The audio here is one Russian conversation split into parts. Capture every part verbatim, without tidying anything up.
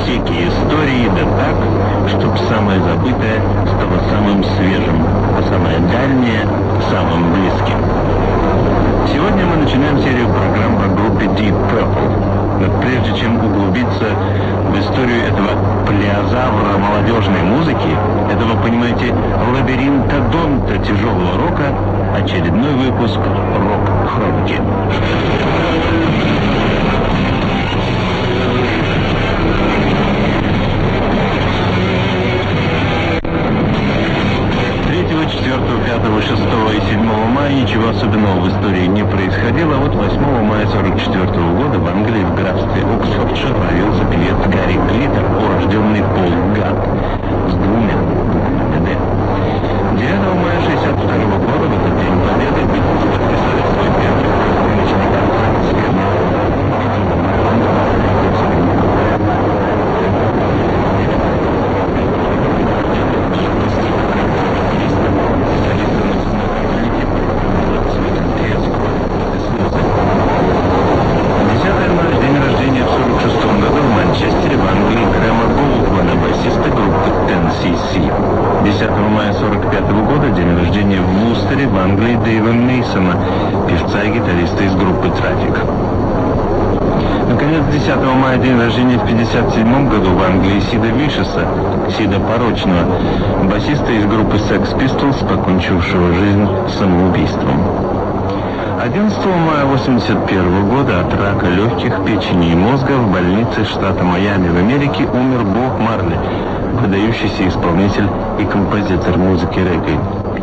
всякие истории, да так, чтоб самое забытое стало самым свежим, а самое дальнее — самым близким. Сегодня мы начинаем серию программ о группе Deep Purple. Но прежде чем углубиться в историю этого плеозавра молодежной музыки, этого, понимаете, лабиринтодонта тяжелого рока, очередной выпуск «Рок-хроники». четвёртого, пятого, шестого и седьмого мая ничего особенного в истории не происходило, а вот восьмого мая сорок четвёртого года в Англии в графстве Оксфордшир родился певец Гарри Глиттер, урожденный Пол Ганн, с двумя буквами «Д». девятого мая шестьдесят второго года, в этот день победы, Битлз подписали свой первый пластиночный контракт с фирмой. десятого мая сорок пятого года день рождения в Вустере в Англии Дэйва Мейсона, певца и гитариста из группы «Трафик». Наконец, десятого мая день рождения в пятьдесят седьмом году в Англии Сида Вишеса, Сида Порочного, басиста из группы Sex Pistols, покончившего жизнь самоубийством. одиннадцатого мая восемьдесят первого года от рака легких, печени и мозга в больнице штата Майами в Америке умер Боб Марли, выдающийся исполнитель и композитор музыки регги.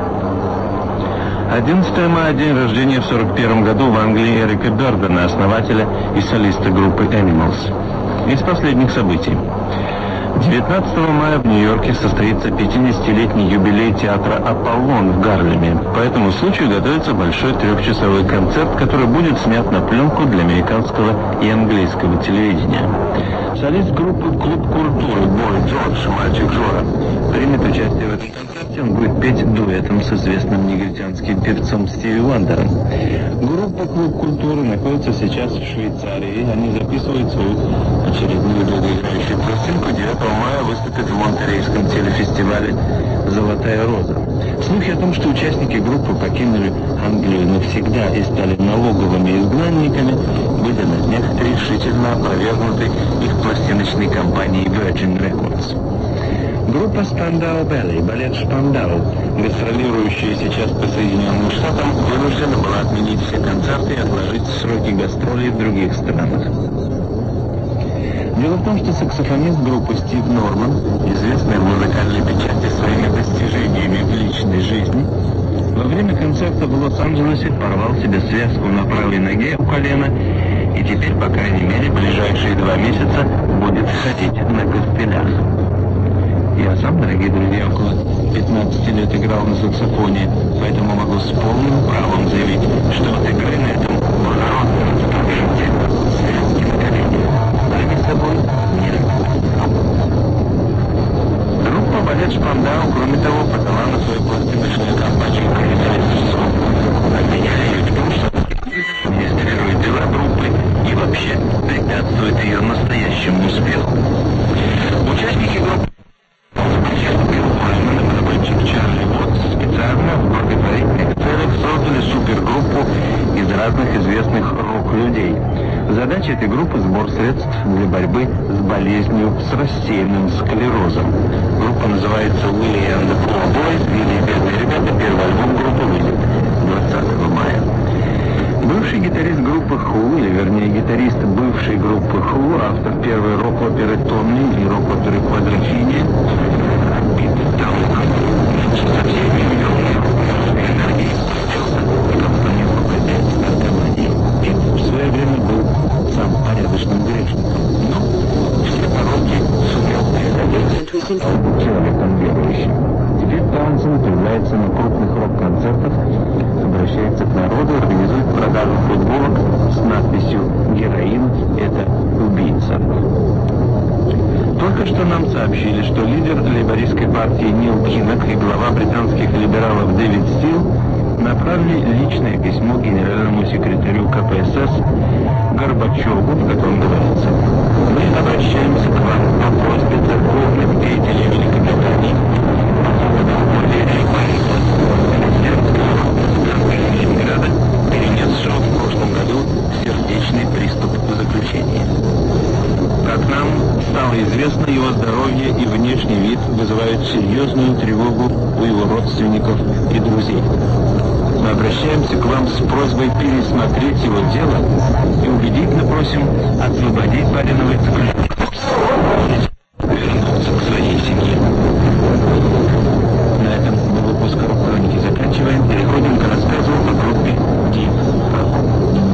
одиннадцатого мая день рождения в сорок первом году в Англии Эрика Бёрдена, основателя и солиста группы Animals. Из последних событий. девятнадцатого мая в Нью-Йорке состоится пятидесятилетний юбилей театра «Аполлон» в Гарлеме. По этому случаю готовится большой трехчасовой концерт, который будет снят на пленку для американского и английского телевидения. Солист группы «Клуб культуры» Бой Джордж, мальчик Жора, примет участие в этом концерте. Он будет петь дуэтом с известным негритянским певцом Стиви Вандером. Группа «Клуб культуры» находится сейчас в Швейцарии. Они записывают свою очередную долгоиграющую пластинку. девятого мая выступит в монтерейском телефестивале «Золотая роза». Слухи о том, что участники группы покинули Англию навсегда и стали налоговыми изгнанниками, были на днях решительно опровергнуты их пластиночной компанией Virgin Records. Группа Spandau Ballet, балет Шпандау, гастролирующая сейчас по Соединенным Штатам, вынуждена была отменить все концерты и отложить сроки гастролей в других странах. Дело в том, что саксофонист группы Стив Норман, известный в музыкальной печати своими достижениями в личной жизни, во время концерта в Лос-Анджелесе порвал себе связку на правой ноге у колена и теперь, по крайней мере, ближайшие два месяца будет ходить на костылях. Я сам, дорогие друзья, около пятнадцати лет играл на саксофоне, поэтому могу с полным правом заявить, что от игры на этом благородном инструменте связки на колене сами собой не растут. Группа «Балет Шпандау», кроме того, подала на свою пластиночную компанию «Криминалистов». Обвиняли ее в том, что администрирует дела группы и вообще препятствует ее настоящему успеху. Участники группы Чарли Уотс специально в благотворительных целях создали супергруппу из разных известных рок-людей. Задача этой группы — сбор средств для борьбы с болезнью, с рассеянным склерозом. Группа называется «Willie and the Poor Boys», «Вилли и бедные ребята». Первый альбом группы выйдет двадцатого мая. Бывший гитарист группы Who, или вернее гитарист бывшей группы Who, автор первой рок-оперы «Томми» и рок-оперы «Квадрофиния», в свое время был сам порядочным грешником, но все пороки сумел преодолеть человеком верующим. Теперь Таунсенд появляется на крупных рок-концертах, обращается к народу, организует продажу футболок с надписью «Героин – это убийца». Только что нам сообщили, что лидер лейбористской партии Нил Киннок и глава британских либералов Дэвид Стил направили личное письмо генеральному секретарю ка пэ эс эс Горбачеву, в котором говорится: «Мы обращаемся к вам по крупных деятелей Великобритании, Ленинграда, перенесшего в прошлом году сердечный приступ в заключении. Как нам стало известно, его здоровье и внешний вид вызывают серьезную тревогу у его родственников и друзей. Мы обращаемся к вам с просьбой пересмотреть его дело и убедительно просим освободить Баринова из заключения, вернуться к своей семье. На этом мы выпуск «Рок-хроники» заканчиваем. Переходим к рассказу о группе Deep Purple.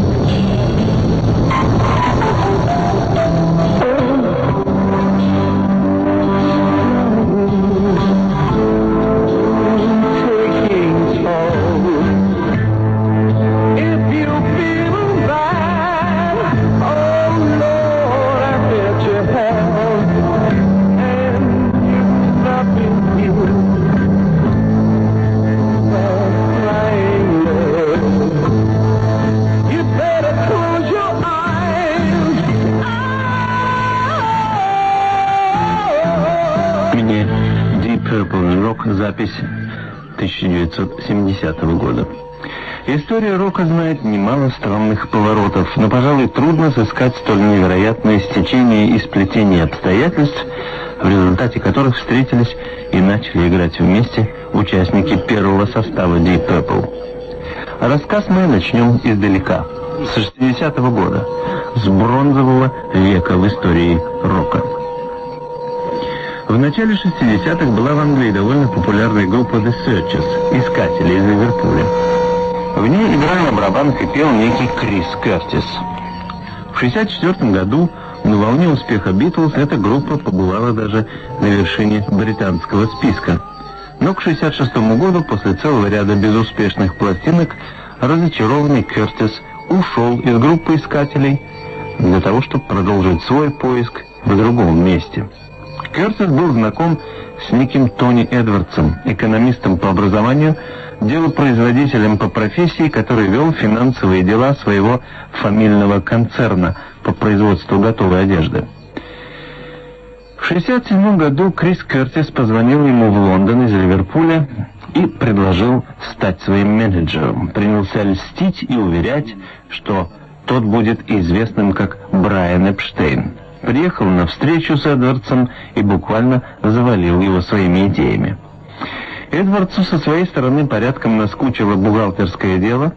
Запись тысяча девятьсот семидесятого года. История рока знает немало странных поворотов, но, пожалуй, трудно сыскать столь невероятное стечение и сплетение обстоятельств, в результате которых встретились и начали играть вместе участники первого состава Deep Purple. Рассказ мы начнем издалека, с шестидесятого года, с бронзового века в истории рока. В начале шестидесятых была в Англии довольно популярная группа The Searchers, искатели из Ливерпуля. В ней играл на барабанах и пел некий Крис Кертис. В шестьдесят четвёртом году на волне успеха Битлз эта группа побывала даже на вершине британского списка. Но к шестьдесят шестому году, после целого ряда безуспешных пластинок, разочарованный Кертис ушел из группы искателей для того, чтобы продолжить свой поиск в другом месте. Кертис был знаком с неким Тони Эдвардсом, экономистом по образованию, делопроизводителем по профессии, который вел финансовые дела своего фамильного концерна по производству готовой одежды. В шестьдесят седьмом году Крис Кертис позвонил ему в Лондон из Ливерпуля и предложил стать своим менеджером. Принялся льстить и уверять, что тот будет известным как Брайан Эпштейн. Приехал на встречу с Эдвардсом и буквально завалил его своими идеями. Эдвардсу со своей стороны порядком наскучило бухгалтерское дело,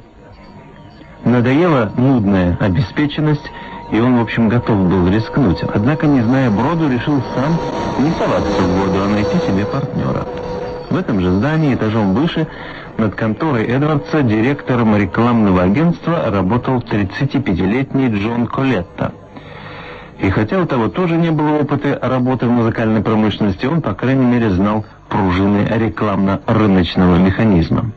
надоела нудная обеспеченность, и он, в общем, готов был рискнуть. Однако, не зная броду, решил сам не соваться в воду, а найти себе партнера. В этом же здании, этажом выше, над конторой Эдвардса, директором рекламного агентства, работал тридцатипятилетний Джон Колетта. И хотя у того тоже не было опыта работы в музыкальной промышленности, он, по крайней мере, знал пружины рекламно-рыночного механизма.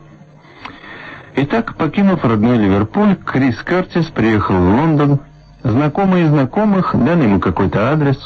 Итак, покинув родной Ливерпуль, Крис Кертис приехал в Лондон. Знакомые знакомых дали ему какой-то адрес.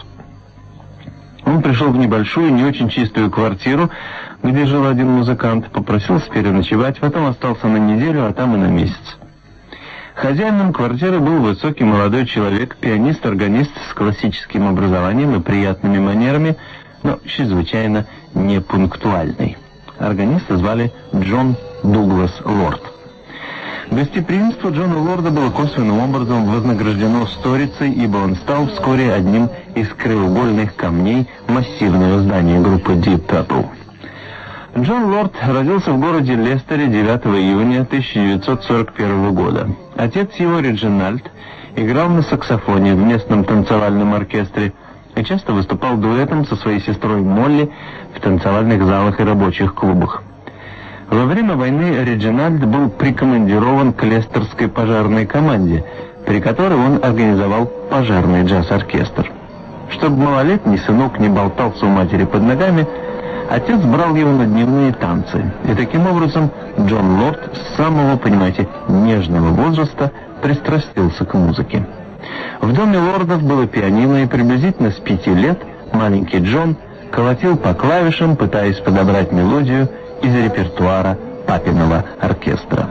Он пришел в небольшую, не очень чистую квартиру, где жил один музыкант, попросился переночевать, потом остался на неделю, а там и на месяц. Хозяином квартиры был высокий молодой человек, пианист-органист с классическим образованием и приятными манерами, но чрезвычайно непунктуальный. Органиста звали Джон Дуглас Лорд. Гостеприимство Джона Лорда было косвенным образом вознаграждено сторицей, ибо он стал вскоре одним из краеугольных камней массивного здания группы Deep Purple. Джон Лорд родился в городе Лестере девятого июня тысяча девятьсот сорок первого года. Отец его, Реджинальд, играл на саксофоне в местном танцевальном оркестре и часто выступал дуэтом со своей сестрой Молли в танцевальных залах и рабочих клубах. Во время войны Реджинальд был прикомандирован к лестерской пожарной команде, при которой он организовал пожарный джаз-оркестр. Чтобы малолетний сынок не болтался у матери под ногами, отец брал его на дневные танцы, и таким образом Джон Лорд с самого, понимаете, нежного возраста пристрастился к музыке. В доме Лордов было пианино, и приблизительно с пяти лет маленький Джон колотил по клавишам, пытаясь подобрать мелодию из репертуара папиного оркестра.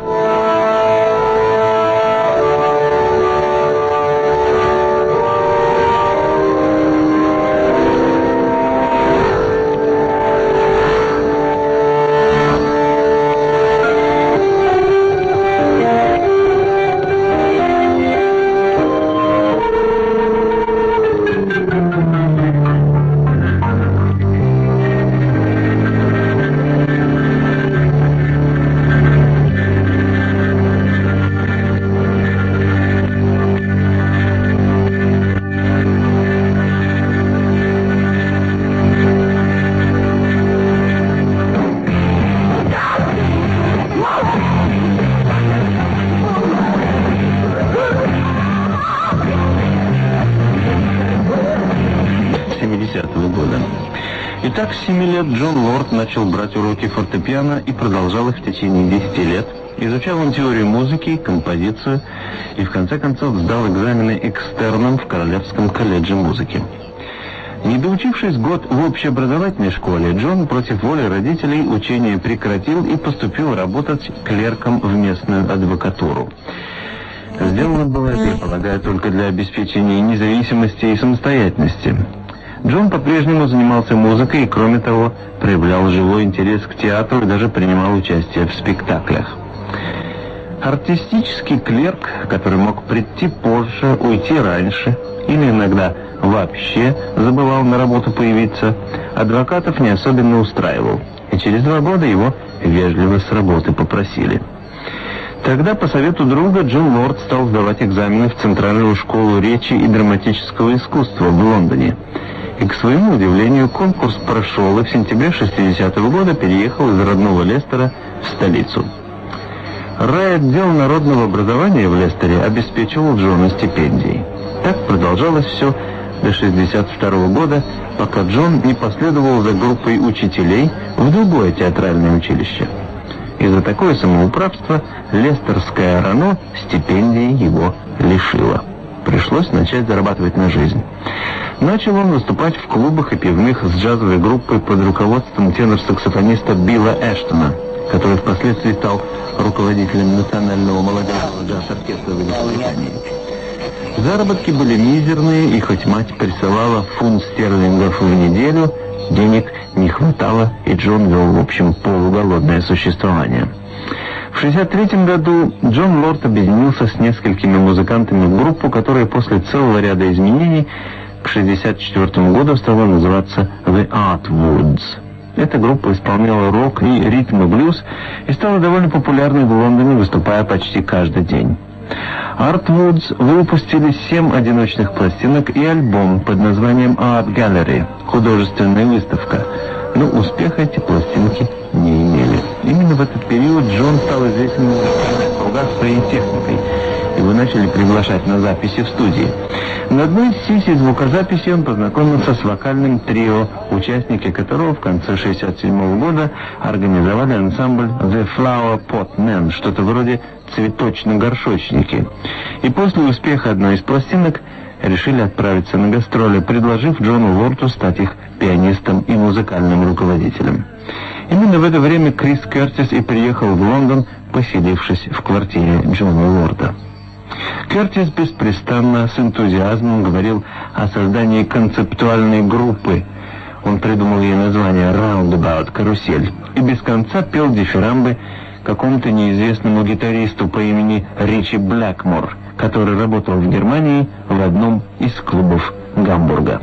шестидесятого года. Итак, с семи лет Джон Лорд начал брать уроки фортепиано и продолжал их в течение десяти лет. Изучал он теорию музыки, композицию и в конце концов сдал экзамены экстерном в Королевском колледже музыки. Не доучившись год в общеобразовательной школе, Джон против воли родителей учение прекратил и поступил работать клерком в местную адвокатуру. Сделано было это, я полагаю, только для обеспечения независимости и самостоятельности. Джон по-прежнему занимался музыкой и, кроме того, проявлял живой интерес к театру и даже принимал участие в спектаклях. Артистический клерк, который мог прийти позже, уйти раньше, или иногда вообще забывал на работу появиться, адвокатов не особенно устраивал, и через два года его вежливо с работы попросили. Тогда, по совету друга, Джон Лорд стал сдавать экзамены в Центральную школу речи и драматического искусства в Лондоне. И, к своему удивлению, конкурс прошел, и в сентябре шестидесятого года переехал из родного Лестера в столицу. Райотдел народного образования в Лестере обеспечивал Джона стипендией. Так продолжалось все до шестьдесят второго года, пока Джон не последовал за группой учителей в другое театральное училище. И за такое самоуправство Лестерское РАНО стипендии его лишило. Пришлось начать зарабатывать на жизнь. Начал он выступать в клубах и пивных с джазовой группой под руководством тенор-саксофониста Билла Эштона, который впоследствии стал руководителем национального молодежного джаз-оркестра в Великобритании. Заработки были мизерные, и хоть мать присылала фунт стерлингов в неделю, денег не хватало, и Джон вел, в общем, полуголодное существование. В шестьдесят третьем году Джон Лорд объединился с несколькими музыкантами в группу, которая после целого ряда изменений к шестьдесят четвёртому году стала называться The Artwoods. Эта группа исполняла рок и ритм и блюз и стала довольно популярной в Лондоне, выступая почти каждый день. Artwoods выпустили семь одиночных пластинок и альбом под названием Art Gallery – художественная выставка, но успеха эти пластинки не имели. Именно в этот период Джон стал известен в музыкальных кругах своей техникой. Его начали приглашать на записи в студии. На одной из сессий звукозаписи он познакомился с вокальным трио, участники которого в конце шестьдесят седьмого года организовали ансамбль The Flower Pot Men, что-то вроде «Цветочно-горшочники». И после успеха одной из пластинок решили отправиться на гастроли, предложив Джону Лорду стать их пианистом и музыкальным руководителем. Именно в это время Крис Кертис и приехал в Лондон, поселившись в квартире Джона Лорда. Кертис беспрестанно, с энтузиазмом говорил о создании концептуальной группы. Он придумал ей название «Roundabout» — «Карусель», и без конца пел дифирамбы какому-то неизвестному гитаристу по имени Ричи Блэкмор, который работал в Германии в одном из клубов Гамбурга.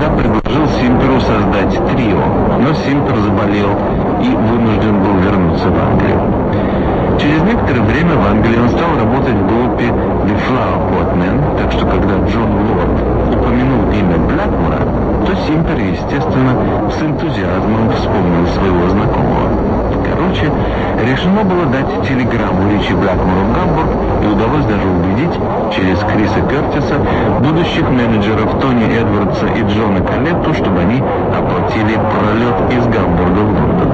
этап предложил Симперу создать трио, но Симпер заболел и вынужден был вернуться в Англию. Через некоторое время в Англии он стал работать в группе The Flower Pot Men, так что когда Джон Лорд упомянул имя Блэкмора, то Симпер, естественно, с энтузиазмом вспомнил своего знакомого. Короче, решено было дать телеграмму Ричи Блэкмору в Гамбург, и удалось даже убедить через Криса Кертиса будущих менеджеров Тони Эдвардса и Джона Коллетту, чтобы они оплатили пролет из Гамбурга в Лондон.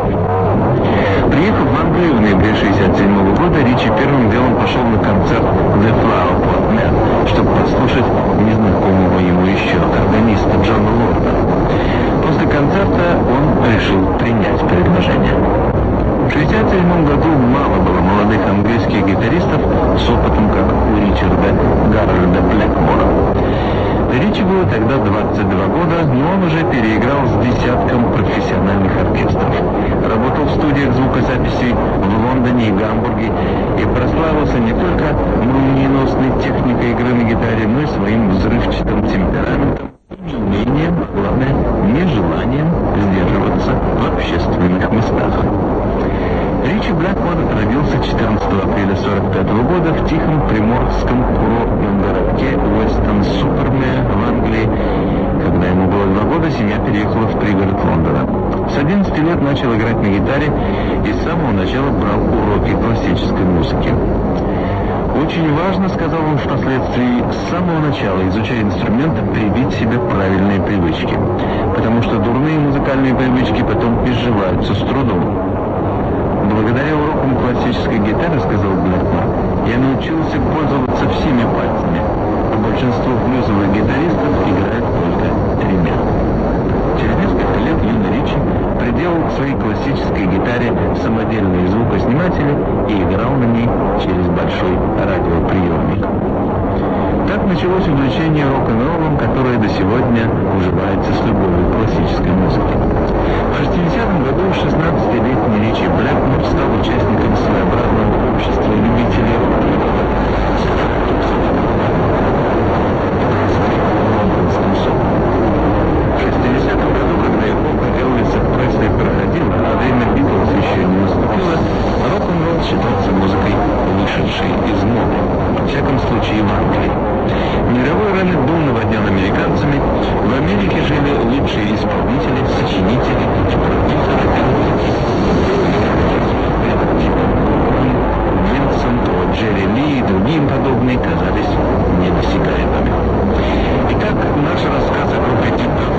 Приехав в Англию в ноябре шестьдесят седьмого года, Ричи первым делом пошел на концерт The Flower Pot Men, чтобы послушать незнакомого ему еще органиста Джона Лорда. После концерта он решил принять предложение. В шестьдесят седьмом году мало было молодых английских гитаристов с опытом, как у Ричарда Гарольда Блэкмора. Ричи было тогда двадцать два года, но он уже переиграл с десятком профессиональных оркестров. Работал в студиях звукозаписи в Лондоне и Гамбурге и прославился не только молниеносной техникой игры на гитаре, но и своим взрывчатым темпераментом, неумением, а главное, нежеланием сдерживаться в общественных местах. Ричи Блэкмор родился четырнадцатого апреля сорок пятого года в тихом приморском курортном городке Уэстон-Суперме в Англии. Когда ему было два года, семья переехала в пригород Лондона. С одиннадцати лет начал играть на гитаре и с самого начала брал уроки классической музыки. Очень важно, сказал он впоследствии, с самого начала, изучая инструменты, привить себе правильные привычки, потому что дурные музыкальные привычки потом изживаются с трудом. Благодаря урокам классической гитары, сказал Блэкмор, я научился пользоваться всеми пальцами, а большинство блюзовых гитаристов играют только тремя. Через несколько лет юный Ричи приделал к своей классической гитаре самодельные звукосниматели и играл на ней через большой радиоприемник. Так началось увлечение рок-н-роллом, которое до сегодня уживается с любовью к классической музыке. В шестидесятом году шестнадцатилетний Ричи Блэкмор стал участником своеобразного общества любителей рока. В шестидесятом году, когда эпоха Элвиса Пресли проходила, а время Битлз еще не наступило, рок-н-ролл считался музыкой, вышедшей из моды, во всяком случае в Англии. Мировой рынок был наводнен американцами, в Америке жили лучшие исполнители, сочинители, продюсеры, Винсент, Джерри Ли и другие подобные казались недосягаемыми. Итак, наш рассказ о группе Deep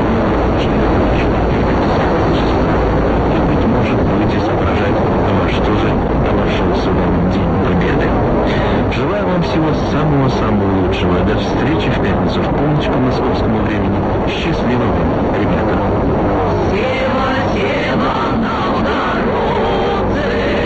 и, быть может, будете соображать, во что же обошелся вам День Победы. Желаю вам всего самого-самого лучшего. До встречи в пятницу в полночь по московскому времени. Счастливо вам, ребята. Сила, сила, нам народы.